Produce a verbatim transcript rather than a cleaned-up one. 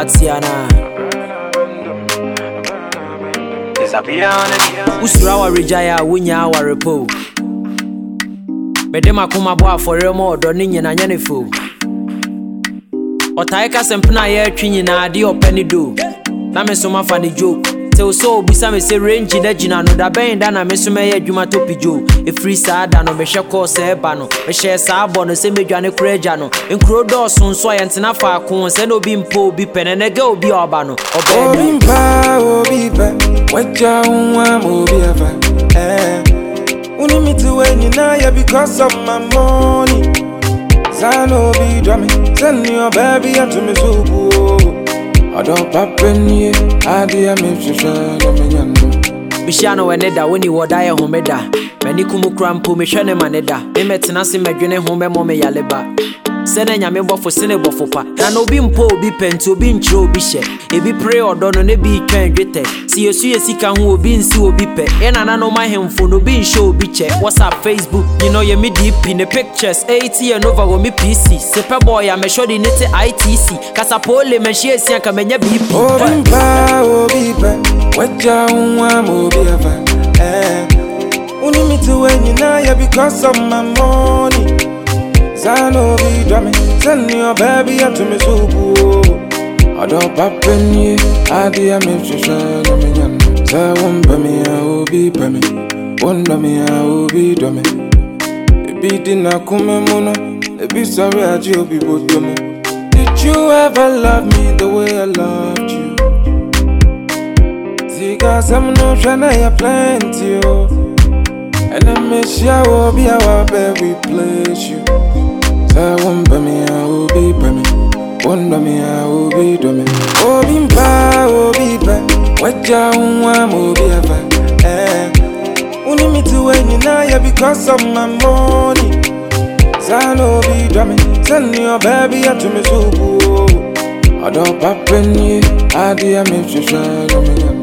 Batiana. Usura wa rejaya wunya wa repo. Medema kuma boa for remo do ni nyina nyane fo. Otaika sempna ye twi nyina ade opani do. Na me so ma fa ni joke. Te so obisa me se range da gina no da ben da na me so me ye adwuma to pijo. E free sada no me hwe course e ba no. Me hwe sa abo no se medwane kuraja no. Enkro do so so ye ntena fa ko se no bi mpo obi pene ne ga obi oba no. Obi mpa obi pe. Waja unwa obi ava. Eh. Uni me to when you now yeah because of my money. Zano be drumming. Send your baby up to me so. I don't pop in here, I dear me, Bishano and Neda, when you were die homeda. Many kumu crampo, Mishane Maneda. They met Nasi Magune home, Mome Yaleba. Sending a member for Senebo for Pa. And no being po, be pen to be in Joe Bishet. If be pray or don't be trained with it. See you see a sick who will be in Sue Bipe. And I know my home for no being show biche. What's up, Facebook? You know, you me deep in the pictures. eighty and over with me P C. Sepa boy, I'm a shoddy knit I T C. Casapole, and she is young, come and ya be. Oh, Bimpa, oh, Bipa. What ya want, oh, Bipa. Eh. Only me to when you now, yeah, because of my money. Zano be drumming, send your baby up to me so good. I don't pop in here, I dear me, she shine on me. Say one by me, I will be by me. One by me, I will be dummy. The beating I come mono, the be sorry, I will be both dummy. Did you ever love me the way I loved you? Zika, some no tryna, you plenty, oh. And I miss you, I will be our baby, place you. Say one by me, I will be by me. One by me, I will be by me. Oh, Bimpa, oh, Bipa. What ya want, oh, Bipa. Eh. Only me to when you now, yeah, because of my money. Zano be drumming. Send your baby up to me so good. I don't pop in here. I dear me, she shine on me.